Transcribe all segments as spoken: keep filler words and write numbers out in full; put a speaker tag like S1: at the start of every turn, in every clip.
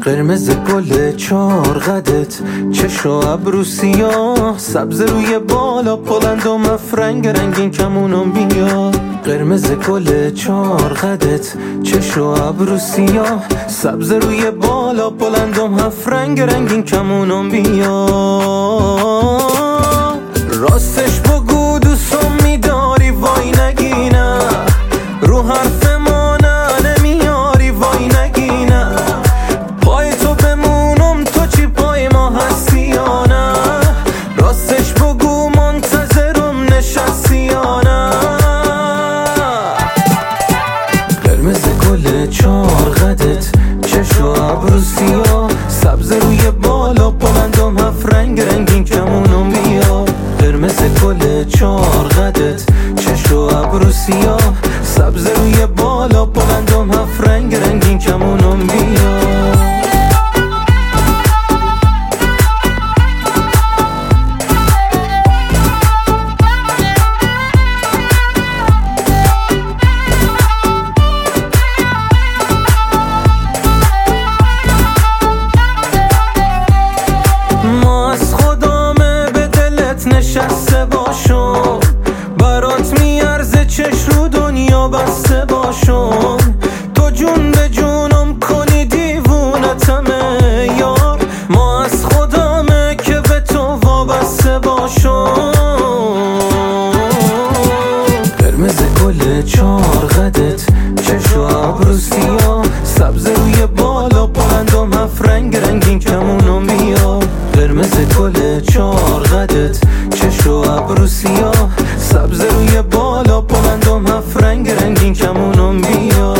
S1: قرمز گل چار قدت، چش و ابرو سیاه، سبز روی بالا بلند و مفرنگ رنگین کمونم بیا. قرمز گل چار قدت، چش و ابرو سیاه، سبز روی بالا بلند و مفرنگ رنگین کمونم بیا. راستش بگو دوستم میداری وای نگینه، رو حرف ما نه نمیاری وای نگینه. پای تو بمونم تو چی پای ما هستی یا نه، راستش بگو منتظرم نشستی یا نه. قرمز گل چار قدت، چش و ابرو سیاه، سبز روی بالا بلند و مفرنگ رنگین کمونم بیا. قرمز گل چار قدت، چش و ابرو سیاه، سبز روی بالا بلند و مفرنگ رنگین کمونم بیا. نشسته باشم برات میارزه چش رو دنیا بسته باشم، تو جون به جونم کنی دیوونتمه یار. ما از خدامه که به تو وابسته باشم. قرمز گل چار قدت، چش و ابرو سیاه، سبز روی بالا بلند و مفرنگ رنگین کمونم بیا. قرمز گل چار قدت، چش و ابرو سیاه، سبز روی بالا بلند و مفرنگ رنگین کمونم بیا.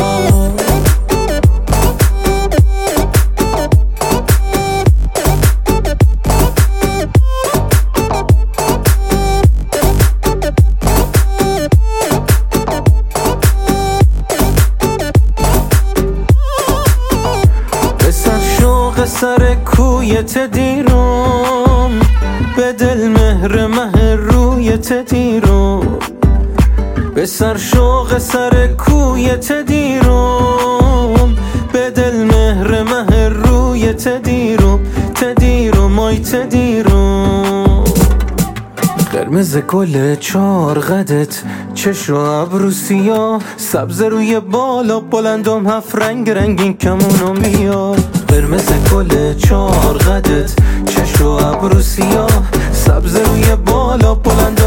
S1: بسر شوق سر کویت دیرم، به دل مهر مه رویت دیرم. به سر شوق سر کویت دیرم، به دل مهر مه رویت دیرم. تدیرم آی تدیرم. قرمز گل چار قدت، چش و ابرو سیاه، سبز روی بالا بلند و مفرنگ رنگین کمونم بیا. قرمز گل چار قدت، چش و ابرو سیاه، سبز روی بالا بلند